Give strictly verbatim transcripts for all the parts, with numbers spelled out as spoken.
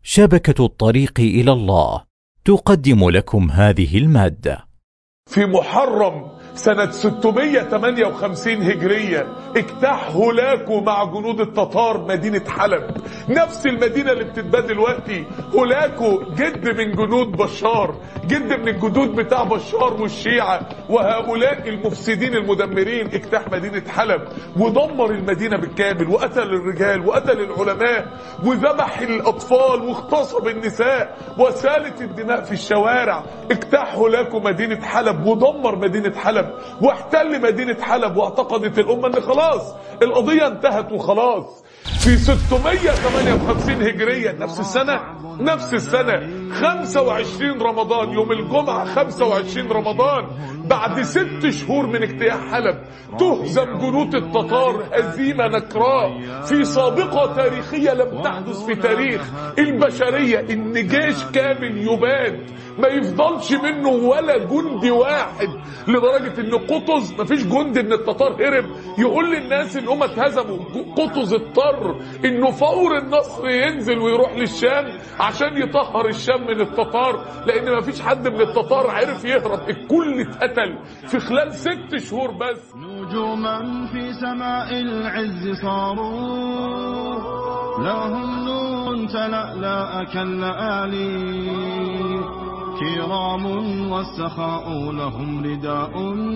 شبكة الطريق إلى الله تقدم لكم هذه المادة. في محرم سنة ستمائة وثمانية وخمسين هجرية اجتاح هولاكو مع جنود التتار مدينة حلب، نفس المدينة اللي بتتباد دلوقتي. هولاكو جد من جنود بشار، جد من الجدود بتاع بشار والشيعة وهؤلاء المفسدين المدمرين. اجتاح مدينة حلب ودمر المدينة بالكامل، وقتل الرجال وقتل العلماء وذبح الأطفال واغتصب النساء وسالت الدماء في الشوارع. اجتاح هولاكو مدينة حلب ودمر مدينة حلب واحتل مدينة حلب، واعتقدت الأمة ان خلاص القضية انتهت وخلاص. في ستمائة وثمانية وخمسين هجرية نفس السنة نفس السنة خمسة وعشرين رمضان، يوم الجمعة خمسة وعشرين رمضان، بعد ست شهور من اجتياح حلب تهزم جنود التتار هزيمة نكراء في سابقة تاريخية لم تحدث في تاريخ البشرية، ان جيش كامل يباد ما يفضلش منه ولا جندي واحد، لدرجة ان قطز مفيش جندي من التتار هرب يقول للناس ان هم اتهزموا. قطز اضطر انه فور النصر ينزل ويروح للشام عشان يطهر الشام من التتار، لان مفيش حد من التتار عرف يهرب، الكل اتقتل في خلال ست شهور بس. نجوما في سماء العز صاروا، لهم نور تلألأ كاللآلي، كرام والسخاء لهم رداء،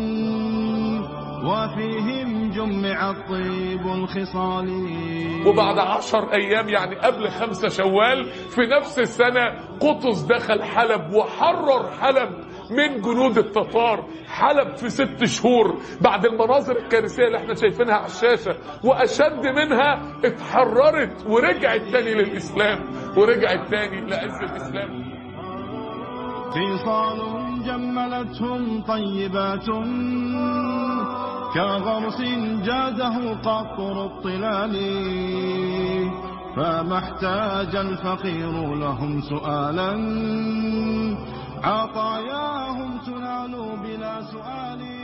وفيهم جمع الطيب الخصال. وبعد عشر ايام يعني قبل خمسة شوال في نفس السنة قطز دخل حلب وحرر حلب من جنود التتار. حلب في ست شهور بعد المناظر الكارثية اللي احنا شايفينها على الشاشة واشد منها اتحررت ورجعت تاني للاسلام، ورجعت تاني لعز الاسلام. خصال جملتهم طيبات، كغرس جاده قطر الطلال، فما احتاج الفقير لهم سؤالا، عطاياهم تنال بلا سؤال.